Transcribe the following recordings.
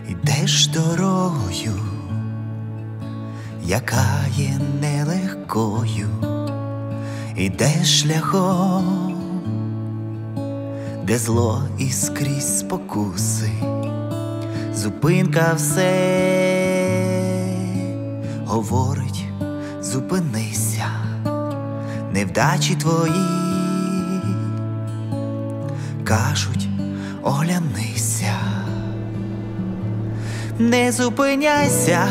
Ідеш дорогою, яка є нелегкою, ідеш шляхом, де зло і скрізь спокуси, зупинка все говорить: зупинися, невдачі твої кажуть: оглянися. Не зупиняйся,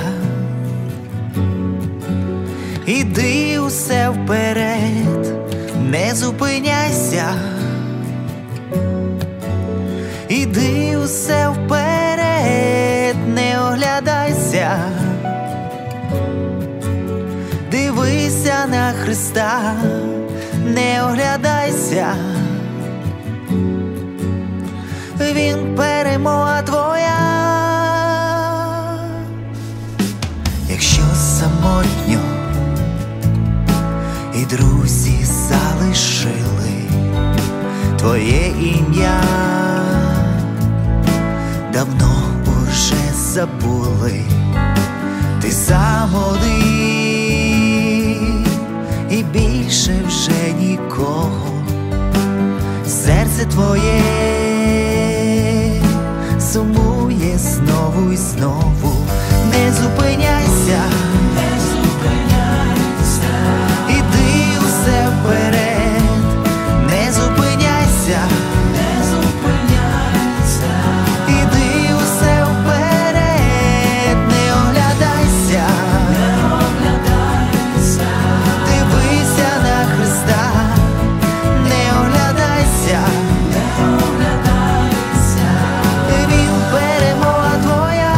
іди усе вперед, не зупиняйся, іди усе вперед, не оглядайся, дивися на Христа, не оглядайся, Він перемога твоя. Якщо самотньо і друзі залишили твоє ім'я, давно уже забули, ти сам один і більше вже нікого. Серце твоє сумує знову і знову. Не зупиняйся, не зупиняйся, іди усе вперед, не зупиняйся, не зупиняйся, іди усе вперед, не оглядайся, не оглядайся, дивися на Христа, не оглядайся, не оглядайся, Він перемога твоя.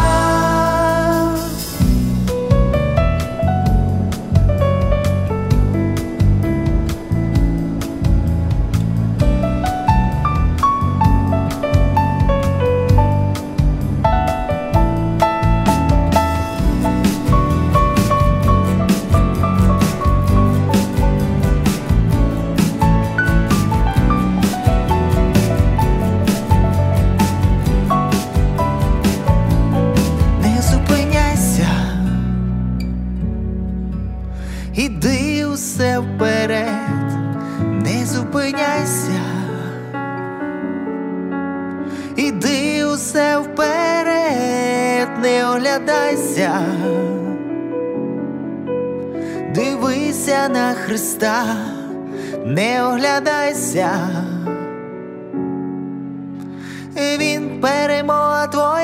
Іди усе вперед, не зупиняйся, іди усе вперед, не оглядайся, дивися на Христа, не оглядайся, Він перемога твоя.